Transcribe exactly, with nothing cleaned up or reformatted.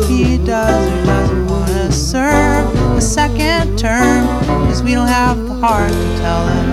he does or doesn't want to serve a second term, 'cause we don't have the heart to tell him